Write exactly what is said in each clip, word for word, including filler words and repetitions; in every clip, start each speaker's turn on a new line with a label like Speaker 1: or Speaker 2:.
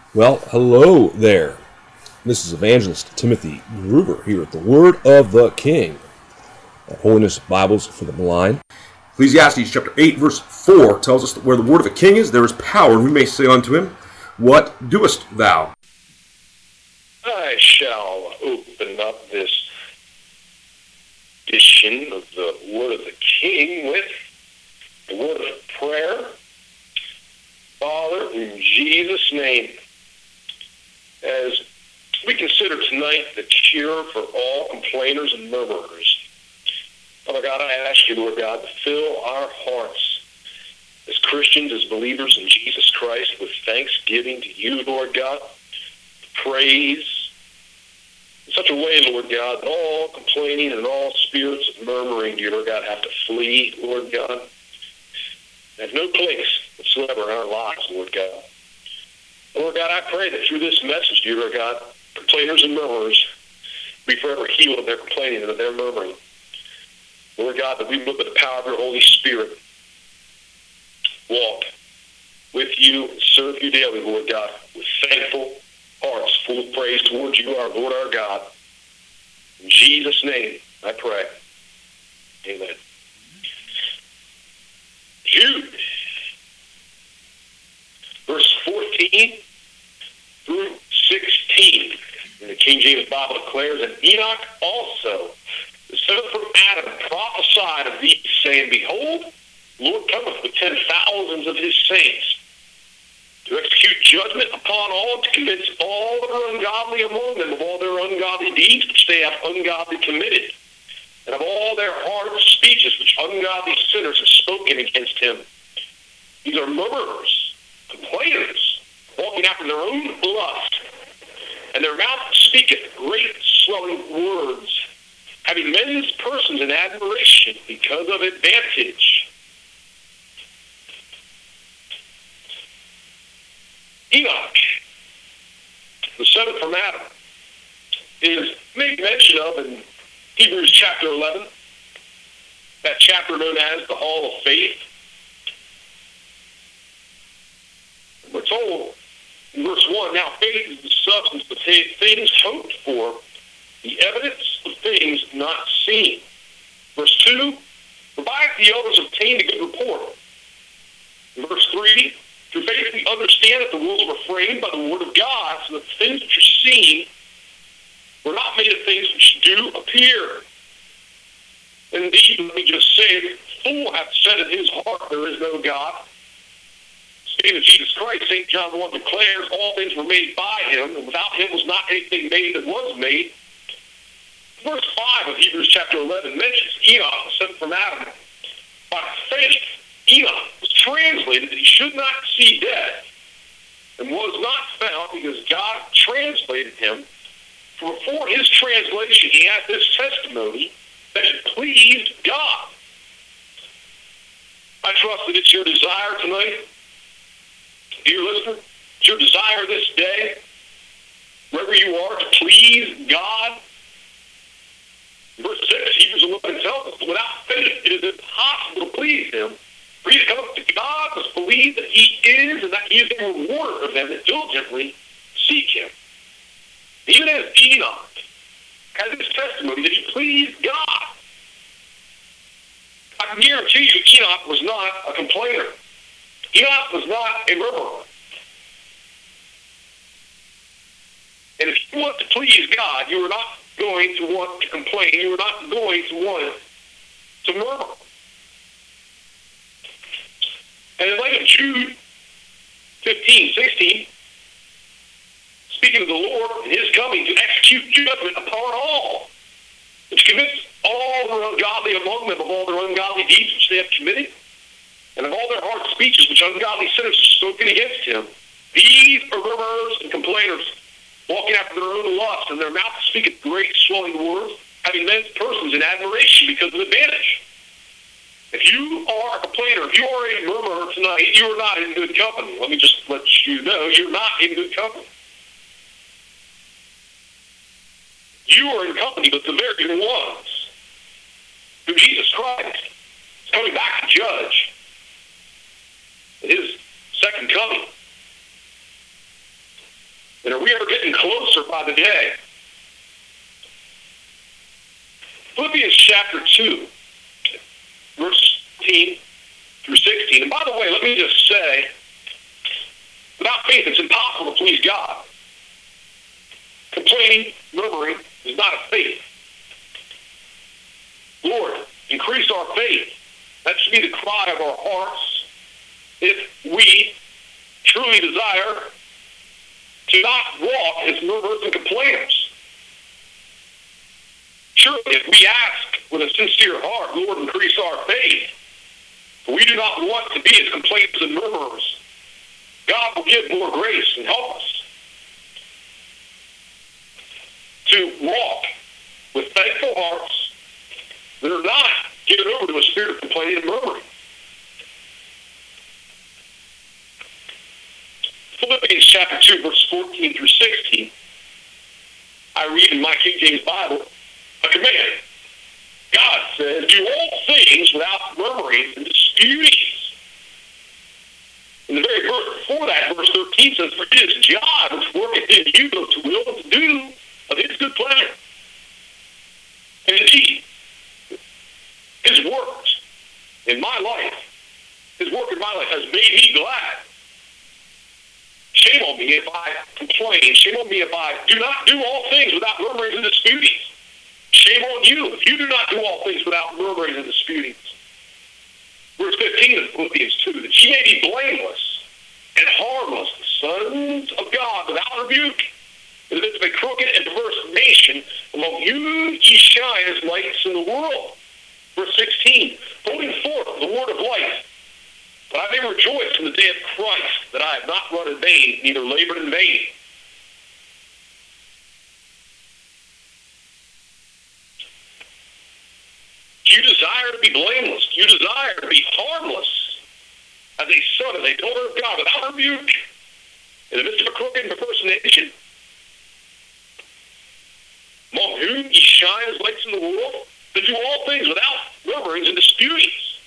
Speaker 1: Well, hello there. This is Evangelist Timothy Gruber here at the Word of the King at Holiness Bibles for the Blind. Ecclesiastes chapter eight, verse four tells us that where the word of a king is, there is power, and we may say unto him, What doest thou?
Speaker 2: I shall open up this edition of the Word of the King with the word of prayer. Father, in Jesus' name, as we consider tonight the cure for all complainers and murmurers, Father God, I ask you, Lord God, to fill our hearts as Christians, as believers in Jesus Christ, with thanksgiving to you, Lord God, praise, in such a way, Lord God, that all complaining and all spirits of murmuring, dear Lord God, have to flee, Lord God. Have no place whatsoever in our lives, Lord God. Lord God, I pray that through this message, dear Lord God, complainers and murmurers be forever healed of their complaining and of their murmuring. Lord God, that we look at the power of your Holy Spirit, walk with you and serve you daily, Lord God, with thankful hearts full of praise towards you, our Lord, our God. In Jesus' name, I pray. Amen. Jude, verse fourteen through sixteen, in the King James Bible declares, And Enoch also, the son from Adam, prophesied of these, saying, Behold, the Lord cometh with ten thousands of his saints, to execute judgment upon all, to convince all that are ungodly among them of all their ungodly deeds which they have ungodly committed, and of all their hard speeches which ungodly sinners have spoken against him. These are murmurers, complainers, walking after their own lust, and their mouth speaketh great swelling words, having men's persons in admiration because of advantage. Enoch, the seventh from Adam, is made mention of in Hebrews chapter eleven, that chapter known as the Hall of Faith. We're told in verse one, Now faith is the substance of things hoped for, the evidence of things not seen. Verse two, For by it the elders obtained a good report. In verse three, Through faith we understand that the worlds were framed by the word of God, so that the things which are seen were not made of things which do appear. Indeed, let me just say, the fool hath said in his heart, There is no God. Speaking of Jesus Christ, Saint John one declares, All things were made by him, and without him was not anything made that was made. Verse five of Hebrews chapter eleven mentions Enoch, the son from Adam. By faith, Enoch was translated that he should not see death, and was not found because God translated him. For before his translation, he had this testimony that it pleased God. I trust that it's your desire tonight, dear listener, it's your desire this day, wherever you are, to please God. Verse six, Hebrews eleven tells us, Without faith it is impossible to please him. For you to come up to God must believe that he is, and that he is a rewarder of them that diligently seek him. Even as Enoch has this testimony that he pleased God. I can guarantee you Enoch was not a complainer. Enoch was not a murmurer. And if you want to please God, you are not going to want to complain. You are not going to want to murmur. And in light of Jude fifteen, sixteen, speaking of the Lord and his coming to execute judgment upon all, which convince all who are ungodly among them of all their ungodly deeds which they have committed, and of all their hard speeches which ungodly sinners have spoken against him. These are murmurers and complainers, walking after their own lust, and their mouth speaketh great swelling words, having men's persons in admiration because of advantage. If you are a complainer, if you are a murmurer tonight, you are not in good company. Let me just let you know, you're not in good company. You are in company with the very ones who Jesus Christ is coming back to judge at his second coming. And are we ever getting closer by the day? Philippians chapter two, verse fifteen through sixteen. And by the way, let me just say, without faith, it's impossible to please God. Complaining, murmuring is not a faith. Lord, increase our faith. That should be the cry of our hearts if we truly desire to not walk as murmurers and complainers. Surely, if we ask with a sincere heart, Lord, increase our faith, for we do not want to be as complainers and murmurers, God will give more grace and help us to walk with thankful hearts that are not given over to a spirit of complaining and murmuring. Philippians chapter two, verse fourteen through sixteen, I read in my King James Bible, a command. God says, do all things without murmuring and disputings. And the very verse before that, verse thirteen says, for it is God which worketh in you both to will and to do of his good pleasure. And indeed, his works in my life, his work in my life has made me glad. Shame on me if I complain. Shame on me if I do not do all things without murmurings and disputings. Shame on you if you do not do all things without murmurings and disputings. Verse fifteen of Philippians two, that ye may be blameless and harmless, sons of God, without rebuke, in the midst of a crooked and perverse nation, among you ye shine as lights in the world. Verse sixteen, holding forth the word of life, but I may rejoice in the day of Christ, that I have not run in vain, neither labored in vain. You desire to be blameless. You desire to be harmless as a son, as a daughter of God, without rebuke, in the midst of a crooked and perverse nation, among whom ye shine as lights in the world, to do all things without murmurings and disputings.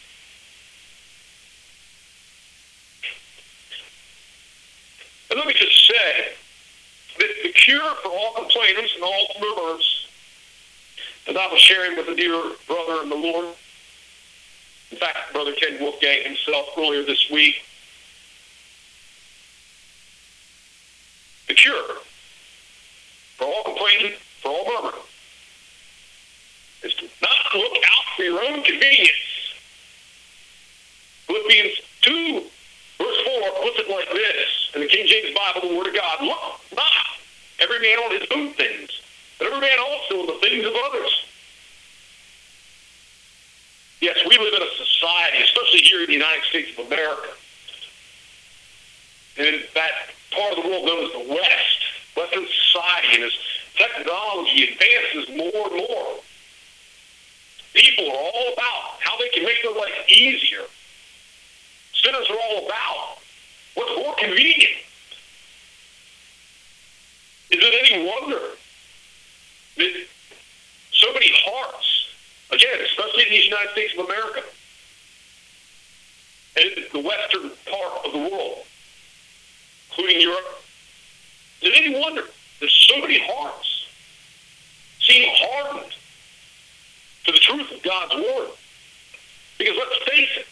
Speaker 2: And let me just say that the cure for all complainers and all murmurers, as I was sharing with a dear brother in the Lord, in fact, Brother Ken Wolfgang himself earlier this week, the cure for all complaining, for all murmuring, is to not look out for your own convenience. Philippians two, verse four, puts it like this, in the King James Bible, the Word of God, look not every man on his own things, but every man also on the things of others. Yes, we live in a society, especially here in the United States of America, and in that part of the world known as the West, Western society, and as technology advances more and more, people are all about how they can make their life easier. Sinners are all about what's more convenient. Is it any wonder that so many hearts, again, especially in the United States of America, and the western part of the world, including Europe, is it any wonder there's so many hearts seem hardened to the truth of God's Word? Because let's face it,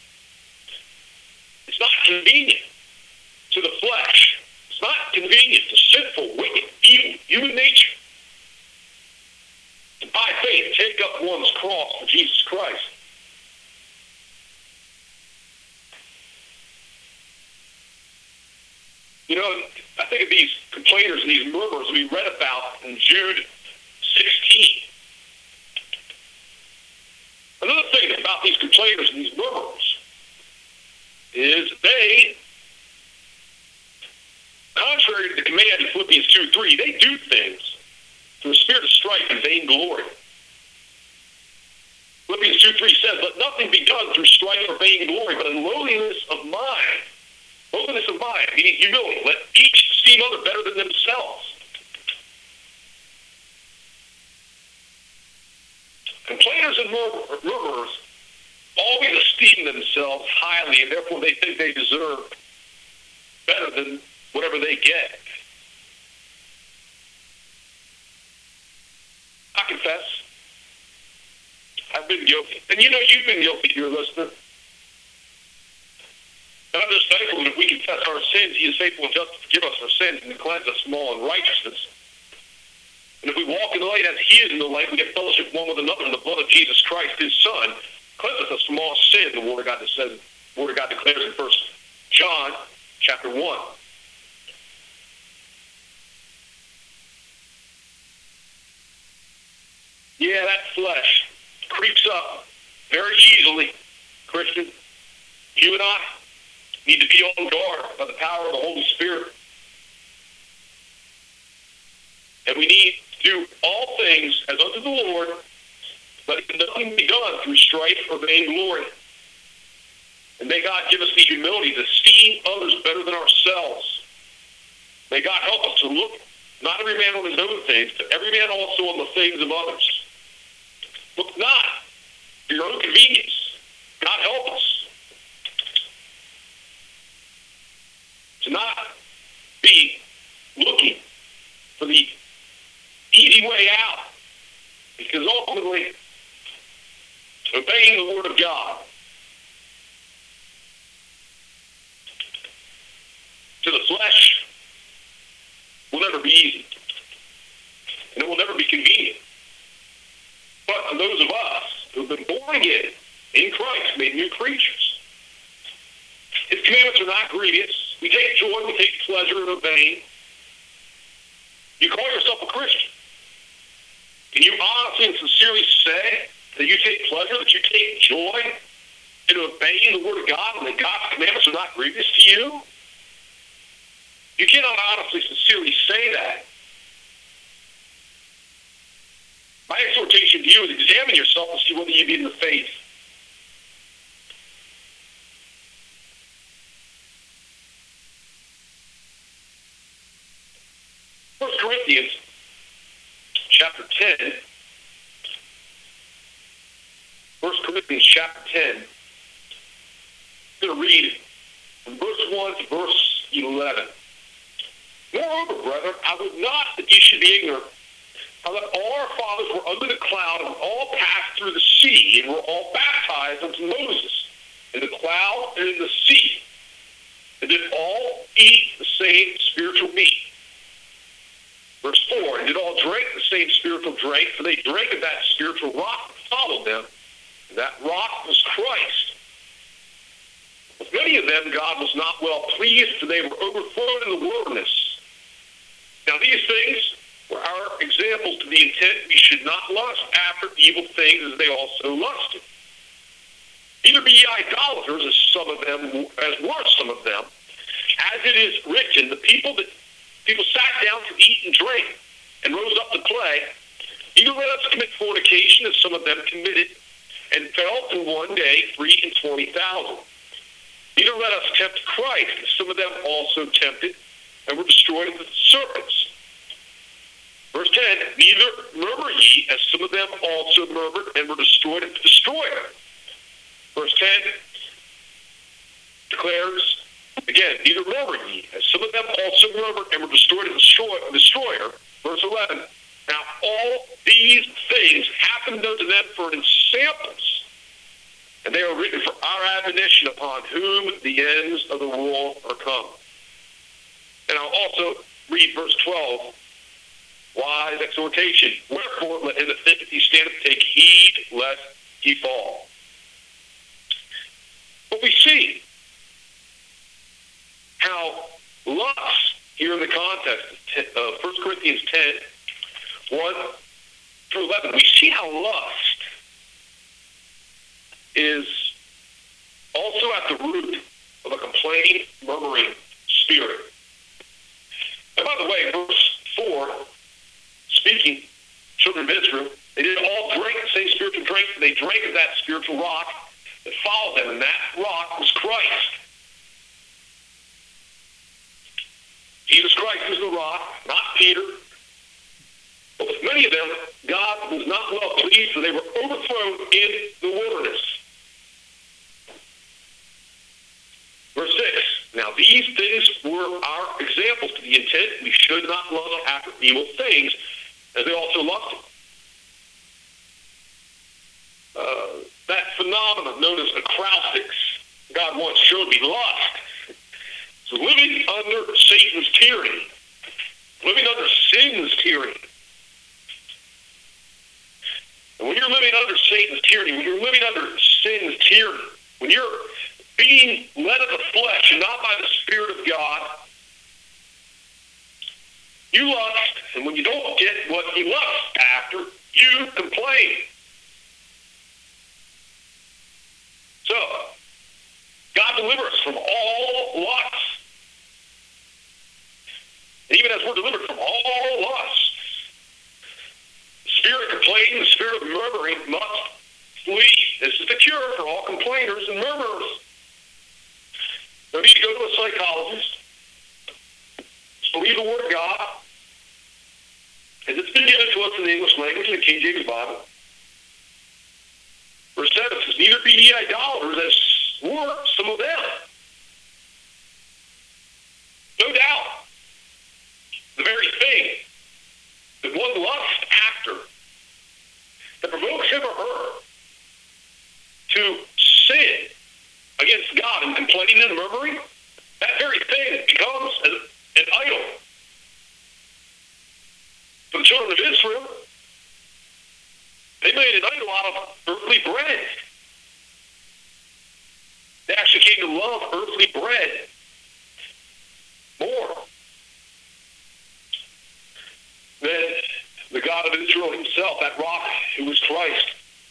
Speaker 2: it's not convenient to the flesh. It's not convenient to sinful, wicked, evil human nature to, by faith, take up one's cross for Jesus Christ. You know, I think of these complainers and these murmurers we read about in Jude sixteen. Another thing about these complainers and these murmurers is they, contrary to the command in Philippians two three, they do things through a spirit of strife and vainglory. Philippians two three says, let nothing be done through strife or vainglory, but in lowliness of mind. Lowliness of mind, meaning humility. Let each esteem other better than themselves. Complainers and murmurers always esteem themselves highly, and therefore they think they deserve better than whatever they get. I confess. I've been guilty. And you know you've been guilty, dear listener. And I'm just thankful that if we confess our sins, he is faithful and just to forgive us our sins and to cleanse us from all unrighteousness. And if we walk in the light as he is in the light, we get fellowship one with another in the blood of Jesus Christ, his Son, cleanses us from all sin, the Word of God says, the Word of God declares in First John chapter one. Yeah, that flesh creeps up very easily, Christian. You and I need to be on guard by the power of the Holy Spirit. And we need to do all things as unto the Lord, but nothing be done through strife or vainglory. And may God give us the humility to esteem others better than ourselves. May God help us to look, not every man on his own things, but every man also on the things of others. Look not for your own convenience. God help us to not be looking for the easy way out, because ultimately, obeying the Word of God to the flesh will never be easy, and it will never be convenient. But for those of us who have been born again in Christ, made new creatures, his commandments are not grievous. We take joy, we take pleasure in obeying. You call yourself a Christian. Can you honestly and sincerely say that you take pleasure, that you take joy in obeying the Word of God, and that God's commandments are not grievous to you? You cannot honestly, sincerely say that. My exhortation to you is examine yourself and see whether you be in the faith. First Corinthians chapter ten. First Corinthians chapter ten. I'm going to read from verse one to verse eleven. Moreover, brethren, I would not that you should be ignorant how that all our fathers were under the cloud and all passed through the sea and were all baptized unto Moses in the cloud and in the sea, and did all eat the same spiritual meat. Verse four, and did all drink the same spiritual drink, for they drank of that spiritual rock that followed them, and that rock was Christ. With many of them God was not well pleased, for they were overthrown in the wilderness. Now these things were our examples to the intent we should not lust after evil things as they also lusted. Neither be ye idolaters, as some of them, as were some of them. As it is written, the people that people sat down to eat and drink, and rose up to play. Neither let us commit fornication, as some of them committed, and fell in one day three and twenty thousand. Neither let us tempt Christ, as some of them also tempted, and were destroyed with serpents. Verse ten, neither murmur ye, as some of them also murmured, and were destroyed with the destroyer. Verse ten declares, again, neither murmur ye, as some of them also murmured, and were destroyed with the destroyer. Verse eleven, now all these things happened unto them for ensamples, and they are written for our admonition, upon whom the ends of the world are come. And I'll also read verse twelve, wise exhortation. Wherefore, let him that thinketh he standeth take heed lest he fall. But we see how lust, here in the context of First Corinthians ten, one through eleven, we see how lust is also at the root of a complaining, murmuring spirit. And by the way, verse four, speaking, children of Israel, they did all drink the same spiritual drink. They drank of that spiritual rock that followed them, and that rock was Christ. Jesus Christ is the rock, not Peter. But with many of them, God was not well pleased, for they were overthrown in the wilderness. Verse six, now these things were our examples to the intent we should not lust after evil things, as they also lusted. uh, that phenomenon known as acroustics. God once showed me lust. So living under Satan's tyranny, living under sin's tyranny. And when you're living under Satan's tyranny, when you're living under sin's tyranny, when you're being led of the flesh and not by the Spirit of God, you lust, and when you don't get what you lust after, you complain. So, God deliver us from all lust. And even as we're delivered from all lust, the spirit of complaining, the spirit of murmuring must flee. This is the cure for all complainers and murmurers. No need to go to a psychologist. Just believe the Word of God, as it's been given to us in the English language in the King James Bible. Verse seven says, neither be ye idolaters, as were some of them. No doubt, the very thing that one lusts after, that provokes him or her to sin against God and complaining and murmuring, that very thing becomes an, an idol. For the children of Israel, they made an idol out of earthly bread. They actually came to love earthly bread more than the God of Israel himself, that rock who was Christ.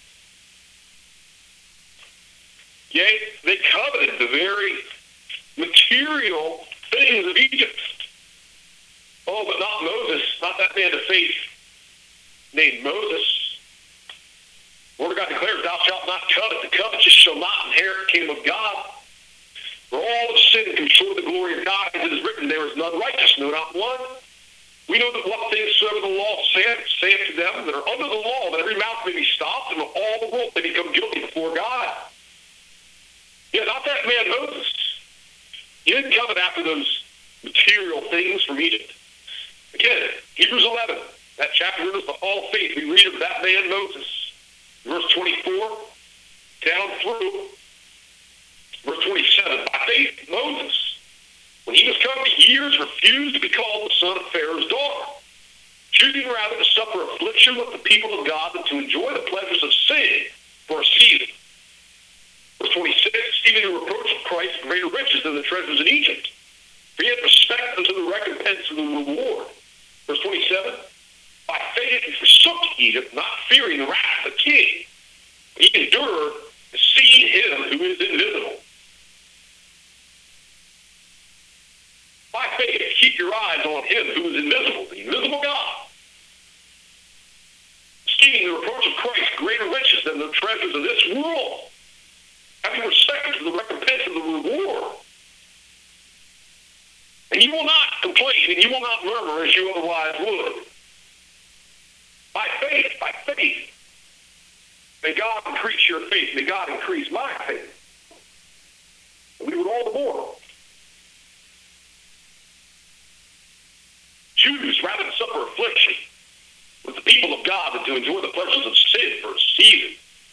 Speaker 2: Yea, they coveted the very material things of Egypt. Oh, but not Moses, not that man of faith named Moses. The Word of God declares, thou shalt not covet. The covetous shall not inherit the kingdom of God. For all have sinned and come short of the glory of God, as it is written, there is none righteous, no, not one. We know that what things soever the law saith, saith to them that are under the law, that every mouth may be stopped, and all the world may become guilty before God. Yeah, not that man Moses. He didn't covet after those material things from Egypt. Again, Hebrews eleven, that chapter in the Hall of Faith, we read of that man Moses. Verse twenty-four, down through verse twenty-seven. By faith, Moses, when he was come to years, refused to be called the son of Pharaoh's daughter, choosing rather to suffer affliction with the people of God than to enjoy the pleasures of sin for a season. Verse twenty-six, receiving the reproach of Christ greater riches than the treasures in Egypt, for he had respect unto the recompense of the reward. Verse twenty-seven, by faith he forsook Egypt, not fearing the wrath of the king. He endured, seeing him who is invisible. By faith, keep your eyes on him who is invisible, the invisible God. Esteeming the reproach of Christ greater riches than the treasures of this world, having respect to the recompense of the reward. And you will not complain, and you will not murmur as you otherwise would. By faith, by faith. May God increase your faith. May God increase my faith. And we would all the more choose rather than suffer affliction with the people of God than to enjoy the pleasures of sin for a season.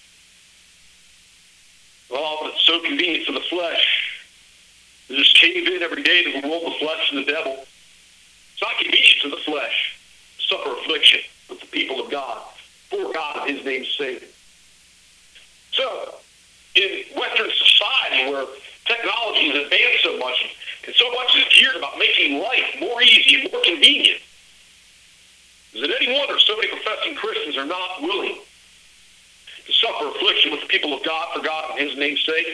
Speaker 2: Oh, but it's so convenient for the flesh. You just cave in every day to the world, the flesh, and the devil. It's not convenient to the flesh to suffer affliction with the people of God, for God and his name's sake. So, in Western society where technology has advanced so much, and so much is geared about making life more easy and more convenient, is it any wonder so many professing Christians are not willing to suffer affliction with the people of God for God and his name's sake?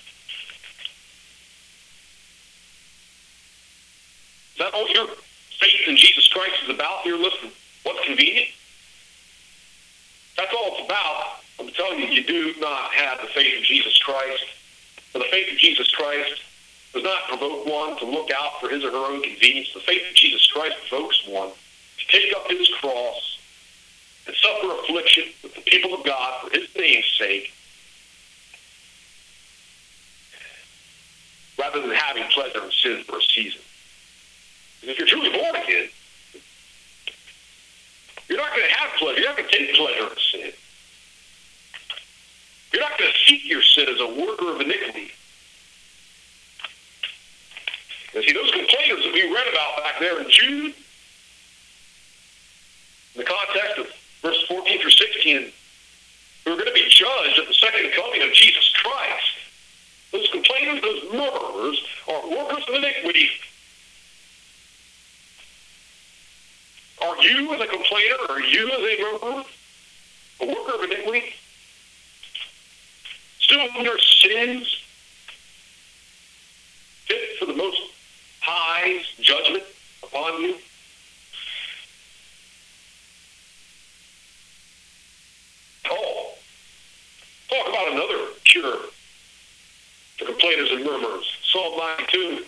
Speaker 2: Is that all your faith in Jesus Christ is about? Here, listen, what's convenient? That's all it's about. I'm telling you, you do not have the faith of Jesus Christ. For the faith of Jesus Christ does not provoke one to look out for his or her own convenience. The faith of Jesus Christ provokes one to take up his cross and suffer affliction with the people of God for his name's sake, rather than having pleasure in sin for a season. Because if you're truly born again, you're not going to have pleasure. You're not going to take pleasure in sin. seeker says, a worker of iniquity. And see, those complainers that we read about back there in Jude, in the context of verse fourteen through sixteen, who are going to be judged at the second coming of Jesus Christ. Those complainers, those murderers, are workers of iniquity. Are you as a complainer? Are you as a murderer? A worker of iniquity? Still in your sins? Fit for the Most High's judgment upon you? Paul, talk about another cure for complainers and murmurers. Psalm ninety-two,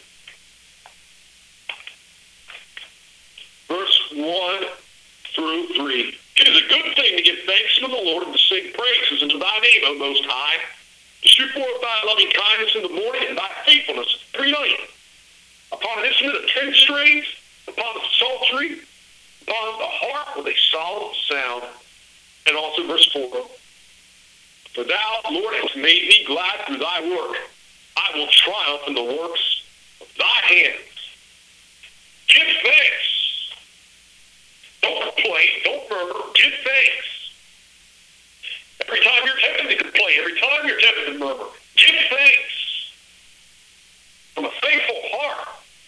Speaker 2: verse one through three. It is a good thing to give thanks unto the Lord and to sing praises unto thy name, O Most High, to shoot forth thy loving kindness in the morning and thy faithfulness every night. Upon an instrument of ten strings, upon the psaltery, upon the harp with a solemn sound. And also verse four. For thou, Lord, hast made me glad through thy work. I will triumph in the works of thy hands. Give thanks. Don't complain. Don't murmur. Give thanks. Every time you're tempted to complain, every time you're tempted to murmur, give thanks. From a thankful heart.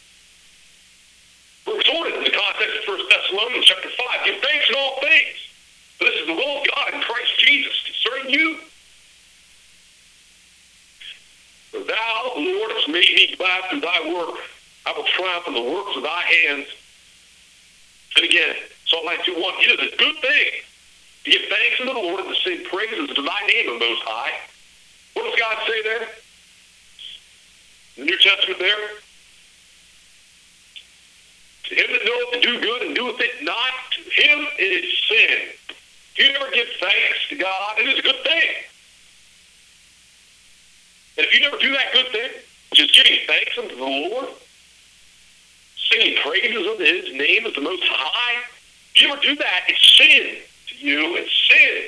Speaker 2: We're exhorted in the context of First Thessalonians chapter five. Give thanks in all things. For this is the will of God in Christ Jesus concerning you. For thou, Lord, hast made me glad through thy work. I will triumph in the works of thy hands. And again, Psalm ninety-two one, it is a good thing to give thanks unto the Lord and to sing praises to thy name, O Most High. What does God say there? In the New Testament there? To him that knoweth to do good and doeth it not, to him it is sin. If you never give thanks to God, it is a good thing. And if you never do that good thing, which is giving thanks unto the Lord, singing praises unto his name as the Most High, if you ever do that, it's sin to you. It's sin.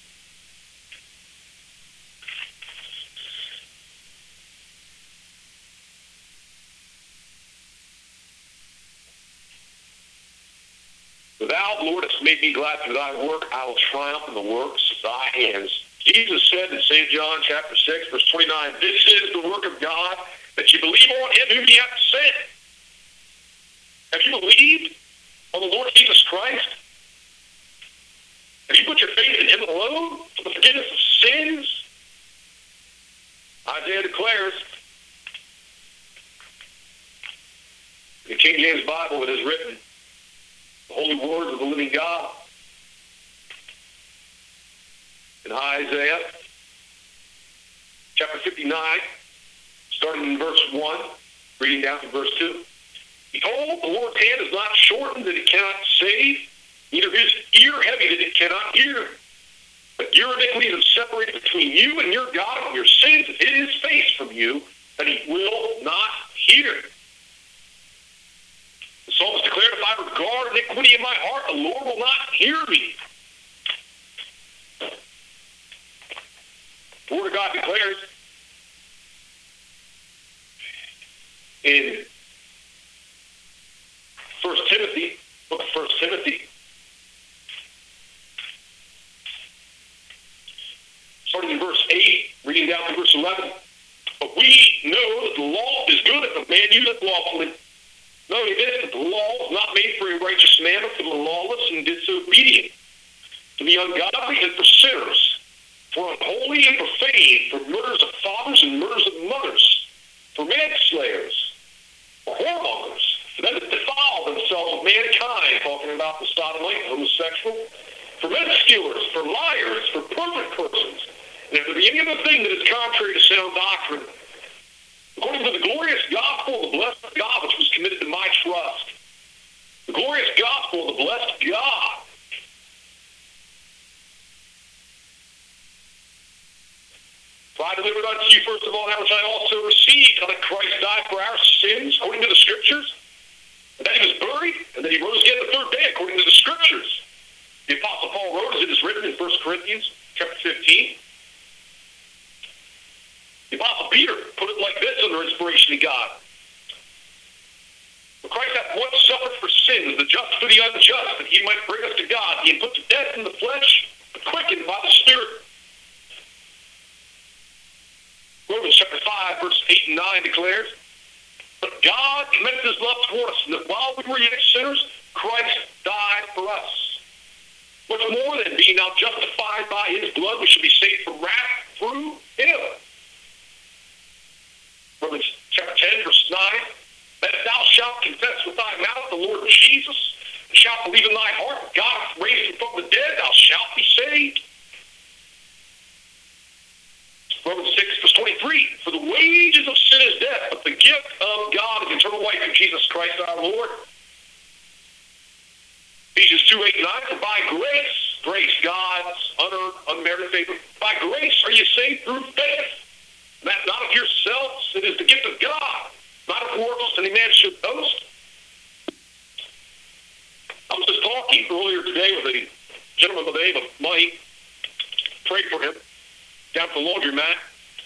Speaker 2: For thou, Lord, hast made me glad through thy work. I will triumph in the works of thy hands. Jesus said in Saint John chapter six, verse twenty-nine, this is the work of God, that you believe on him whom he hath sent. Have you believed on the Lord Jesus Christ? Have you put your faith in him alone for the forgiveness of sins? Isaiah declares, in the King James Bible it is written, the holy words of the living God. In Isaiah chapter fifty-nine, starting in verse one, reading down to verse two. Behold, the Lord's hand is not shortened that it cannot save, neither his ear heavy that it cannot hear. But your iniquities have separated between you and your God, and your sins have hid his face from you, that he will not hear. The psalmist declared, if I regard iniquity in my heart, the Lord will not hear me. The Word of God declares in First Timothy, book of First Timothy, starting in verse eight, reading down to verse eleven. But we know that the law is good if a man useth lawfully. Not only this, but the law is not made for a righteous man, but for the lawless and disobedient, for the ungodly and for sinners, for unholy and profane, for murders of fathers and murders of mothers, for manslayers, for whoremongers, for them that defile themselves with mankind, talking about the sodomite, homosexual, for men stealers, for liars, for perfect persons. And if there be any other thing that is contrary to sound doctrine, according to the glorious gospel of the blessed God, which was committed to my trust, the glorious gospel of the blessed God, for I delivered unto you first of all that which I also received, how that Christ died for our sins, according to the Scriptures, and that he was buried, and that he rose again the third day, according to the Scriptures. The Apostle Paul wrote, as it is written in First Corinthians chapter fifteen, sins, the just for the unjust, that he might bring us to God, being put to death in the flesh, but quickened by the Spirit. Romans chapter five, verse eight and nine declares, but God commended his love toward us, and that while we were yet sinners, Christ died for us. Much more than being now justified by his blood, we should be saved from wrath through him. Romans chapter ten, verse nine, that thou shalt confess with thy mouth the Lord Jesus, and shalt believe in thy heart that God hath raised him from the dead, thou shalt be saved. Romans six, verse twenty-three, for the wages of sin is death, but the gift of God is eternal life through Jesus Christ our Lord. Ephesians two, eight, nine, for by grace, grace, God's unearned, unmerited favor, by grace are you saved through faith. That not of yourselves, it is the gift of God, not of works, any man should boast. I was just talking earlier today with a gentleman by the name of Mike. Prayed for him down at the laundromat.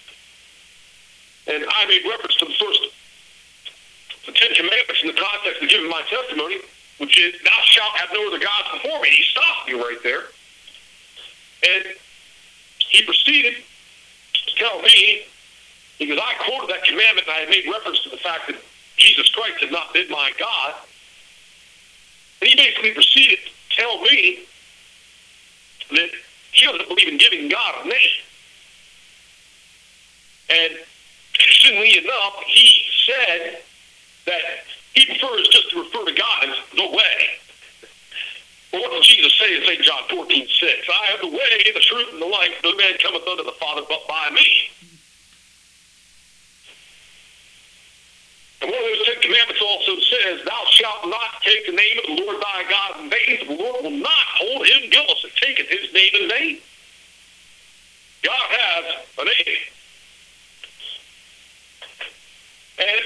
Speaker 2: And I made reference to the first, the Ten Commandments in the context of giving my testimony, which is, thou shalt have no other gods before me. He stopped me right there. And he proceeded to tell me, because I quoted that commandment and I had made reference to the fact that Jesus Christ had not been my God. And he basically proceeded to tell me that he doesn't believe in giving God a name. And interestingly enough, he said that he prefers just to refer to God as the way. Well, what did Jesus say in Saint John fourteen, six? I am the way, the truth, and the life. No man cometh unto the Father but by me. And one of those Ten Commandments also says, thou shalt not take the name of the Lord thy God in vain, for the Lord will not hold him guiltless that taketh his name in vain. God has a name. And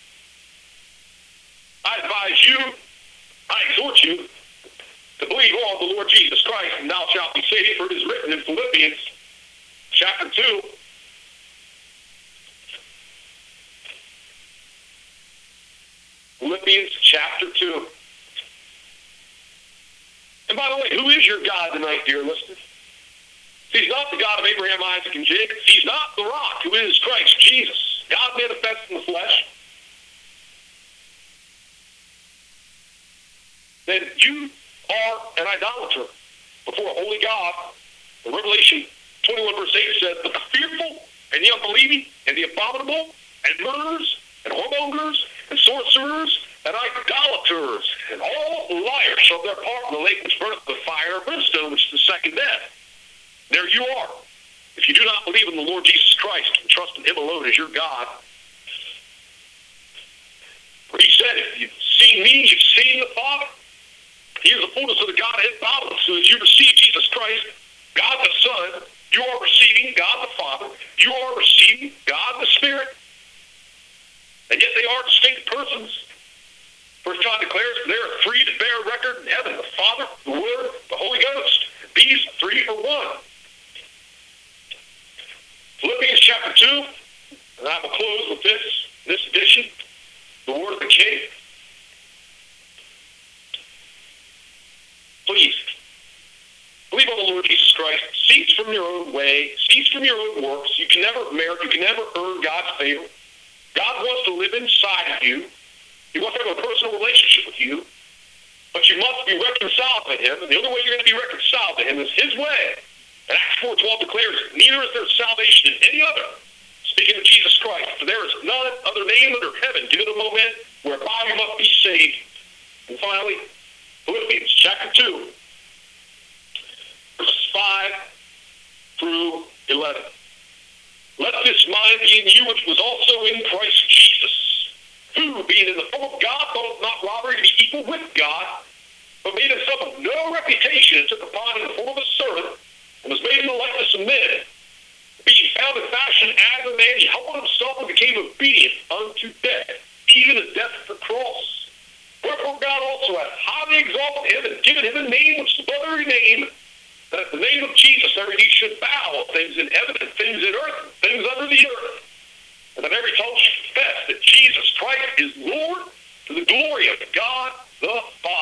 Speaker 2: I advise you, I exhort you, to believe on the Lord Jesus Christ, and thou shalt be saved, for it is written in Philippians chapter two, Philippians chapter two. And by the way, who is your God tonight, dear listeners? He's not the God of Abraham, Isaac, and Jacob. He's not the rock, who is Christ Jesus, God manifest in the flesh. Then you are an idolater before a holy God. The Revelation twenty-one, verse eight says, but the fearful and the unbelieving and the abominable and murderers and whoremongers and sorcerers and idolaters and all liars shall their part in the lake which burneth with fire and brimstone, which is the second death. There you are. If you do not believe in the Lord Jesus Christ and trust in him alone as your God. For he said, if you've seen me, you've seen the Father. He is the fullness of the Godhead bodily. So as you receive Jesus Christ, God the Son, you are receiving God the Father. You are receiving God the Spirit. And yet they are distinct persons. First John declares there are three that bear record in heaven, the Father, the Word, the Holy Ghost. These three are one. Philippians chapter two, and I will close with this, this edition, the Word of the King. Please, believe on the Lord Jesus Christ. Cease from your own way. Cease from your own works. You can never merit. You can never earn God's favor. God wants to live inside of you. He wants to have a personal relationship with you. But you must be reconciled to him. And the only way you're going to be reconciled to him is his way. And Acts four twelve declares, neither is there salvation in any other. Speaking of Jesus Christ, for there is none other name under heaven given among men whereby we must be saved. And finally, Philippians chapter two, verses five through eleven. Let this mind be in you which was also in Christ Jesus, who, being in the form of God, thought it not robbery to be equal with God, but made himself of no reputation, and took upon him the form of a servant, and was made in the likeness of men. Being found in fashion as a man, he humbled himself and became obedient unto death, even the death of the cross. Wherefore God also hath highly exalted him, and given him a name which is above every name, that at the name of Jesus every knee should bow, of things in heaven and things in earth and things under the earth, and that every tongue should confess that Jesus Christ is Lord, to the glory of God the Father.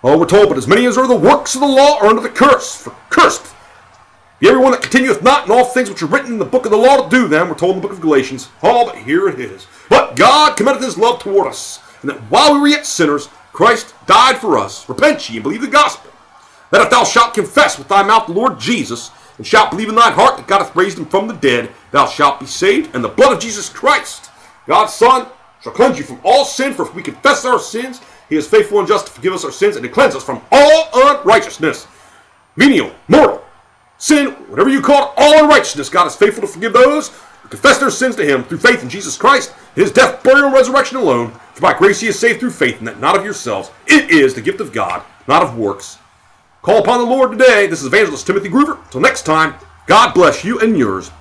Speaker 1: Oh, we're told, but as many as are the works of the law are under the curse. For cursed be everyone that continueth not in all things which are written in the book of the law to do them. We're told in the book of Galatians. Oh, but here it is. But God commendeth his love toward us, and that while we were yet sinners, Christ died for us. Repent ye and believe the gospel. That if thou shalt confess with thy mouth the Lord Jesus, and shalt believe in thine heart that God hath raised him from the dead, thou shalt be saved. And the blood of Jesus Christ, God's Son, shall cleanse you from all sin. For if we confess our sins, he is faithful and just to forgive us our sins and to cleanse us from all unrighteousness. Venial, mortal, sin, whatever you call it, all unrighteousness. God is faithful to forgive those who confess their sins to him through faith in Jesus Christ, his death, burial, and resurrection alone. For by grace ye is saved through faith, and that not of yourselves. It is the gift of God, not of works. Call upon the Lord today. This is Evangelist Timothy Groover. Till next time, God bless you and yours.